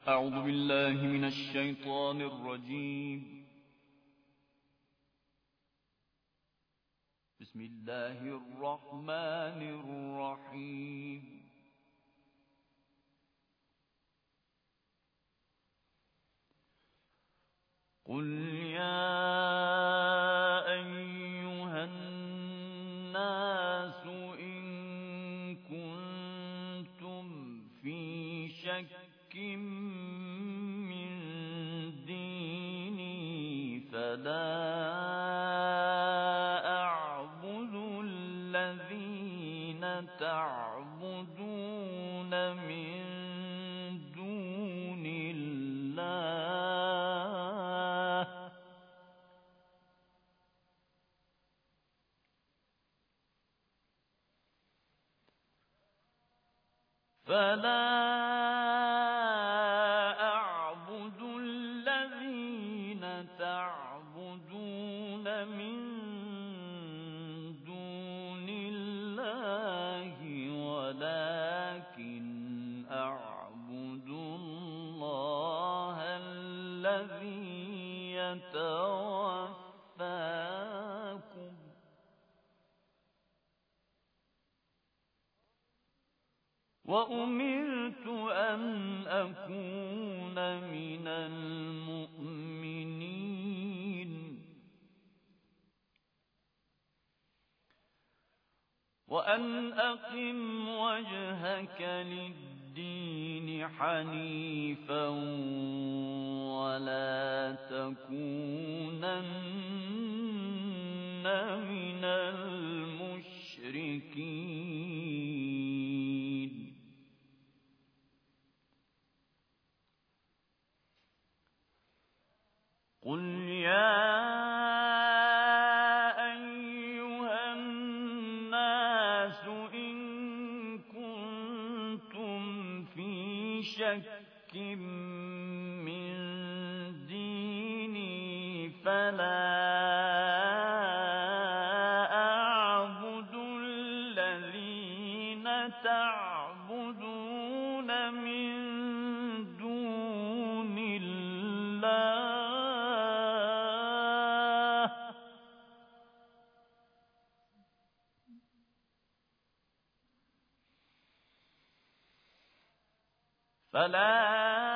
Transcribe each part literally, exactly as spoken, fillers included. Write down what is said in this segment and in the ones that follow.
أعوذ بالله من الشيطان الرجيم. بسم الله الرحمن الرحيم. قل يا أيها الناس إن كنتم في شك من ديني فلا أعبد الذين تعبدون من دون الله فلا أعبد الذين تعبدون من دون الله ولكن أعبد الله الذي يتوفاكم وأمرت أن أكون من المؤمنين وأن أقم وجهك للدين حنيفا ولا تكونن من المشركين. قل يا أيها الناس إن كنتم في شك من ديني فلا أعبد الذين تعبدون من دون الله فلا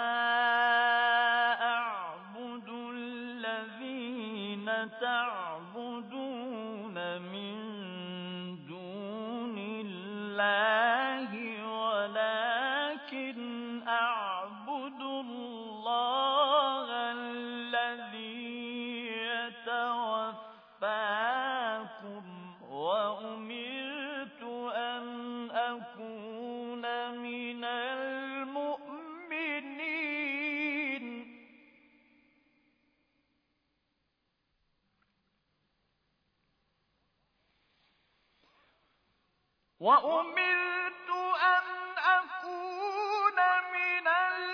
أعبد الذين تعبدون من دون الله ولكن أعبد الله الذي يتوفاكم وأمرت أن أكون من المؤمنين وأمرت أن أكون من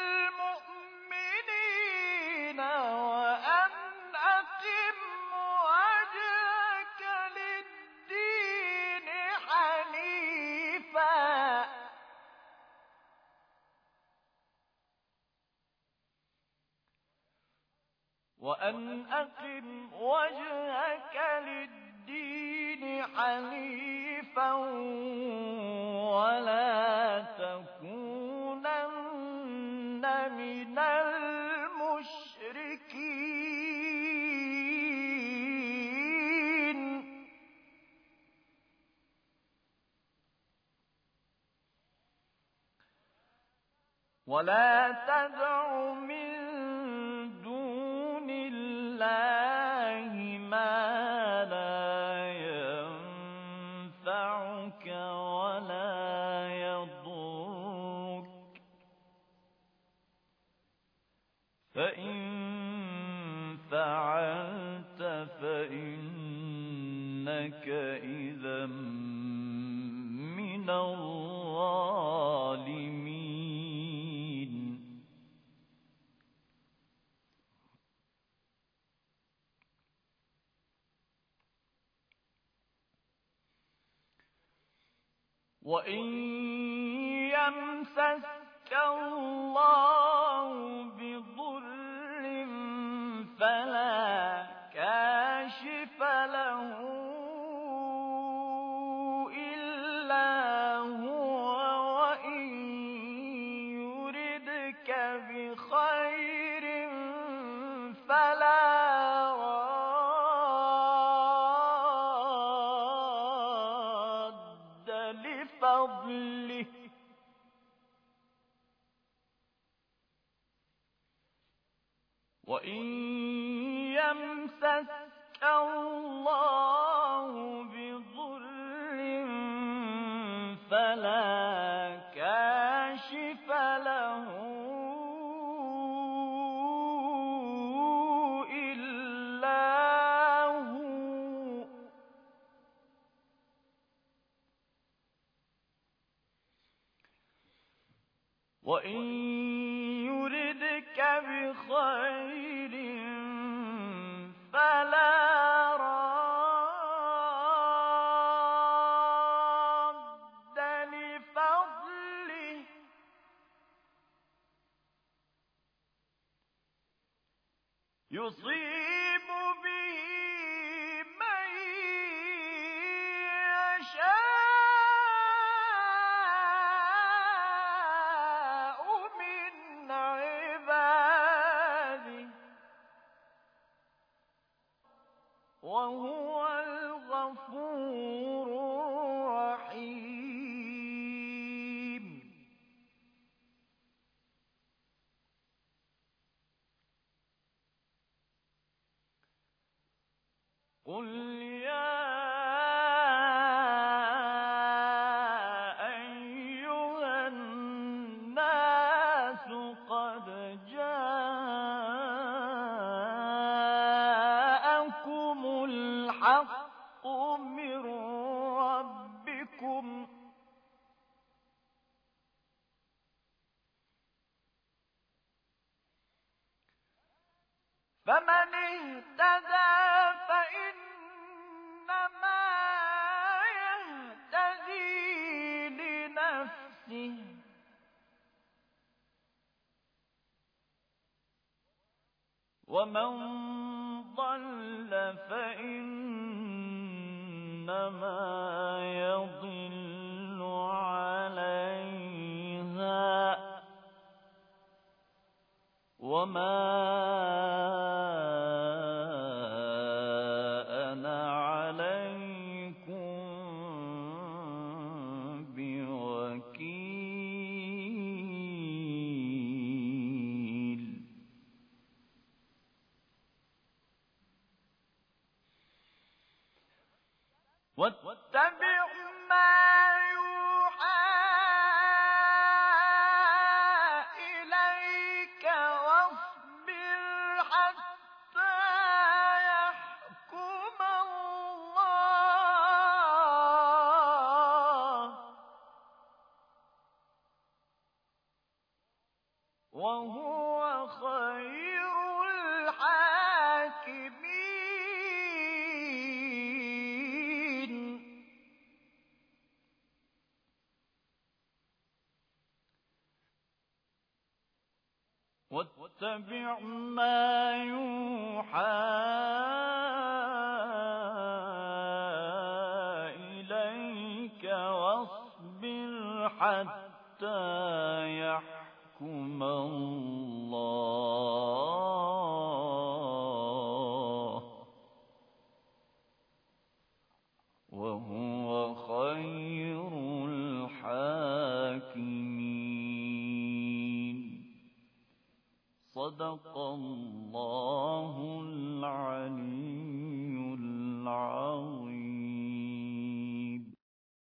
المؤمنين وأن أقم وجهك للدين حنيفا وأن أقم وجهك للدين حنيفا ولا تكونن من المشركين. ولا تدع من دون الله ما لا ينفعك ولا يضرك فإن فعلت فإنك إذا من الظالمين. وَإِن يَمْسَسْكَ اللَّهُ بخير فلا راد لفضله وإن يمسسك الله بضر فلا كاشف له إلا هو وإن يردك بخير فلا راد لفضله يصيب به من يشاء من عباده وهو الغفور الرحيم. قل يا أيها الناس قد جاءكم الحق من ربكم فمن اهتدى فإنما يهتدي لنفسه ومن ضل فإنما يضل عليها وما أنا عليكم بوكيل. واتبع ما يوحى إليك واصبر حتى يحكم الله وهو خير الحاكمين. واتبع ما يوحى إليك واصبر حتى يحكم الله وهو خير الحاكمين. صدق الله